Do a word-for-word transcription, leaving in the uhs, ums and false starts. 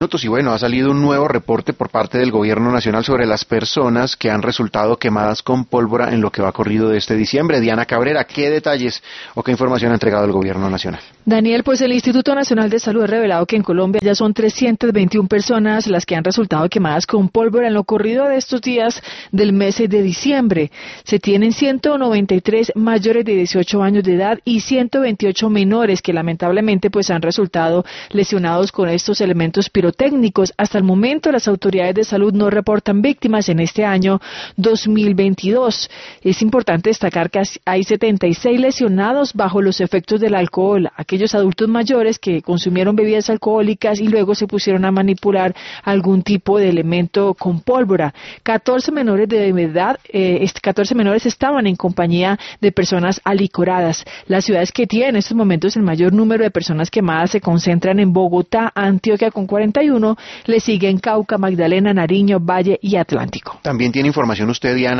Y bueno, ha salido un nuevo reporte por parte del Gobierno Nacional sobre las personas que han resultado quemadas con pólvora en lo que va corrido de este diciembre. Diana Cabrera, ¿qué detalles o qué información ha entregado el Gobierno Nacional? Daniel, pues el Instituto Nacional de Salud ha revelado que en Colombia ya son trescientas veintiuna personas las que han resultado quemadas con pólvora en lo corrido de estos días del mes de diciembre. Se tienen ciento noventa y tres mayores de dieciocho años de edad y ciento veintiocho menores que lamentablemente pues han resultado lesionados con estos elementos pirotécnicos. Hasta el momento las autoridades de salud no reportan víctimas en este año dos mil veintidós. Es importante destacar que hay setenta y seis lesionados bajo los efectos del alcohol, aquellos adultos mayores que consumieron bebidas alcohólicas y luego se pusieron a manipular algún tipo de elemento con pólvora. catorce menores de edad, eh, catorce menores estaban en compañía de personas alicoradas. Las ciudades que tienen en estos momentos el mayor número de personas quemadas se concentran en Bogotá, Antioquia con cuarenta y uno, le siguen Cauca, Magdalena, Nariño, Valle y Atlántico. También tiene información usted, Diana,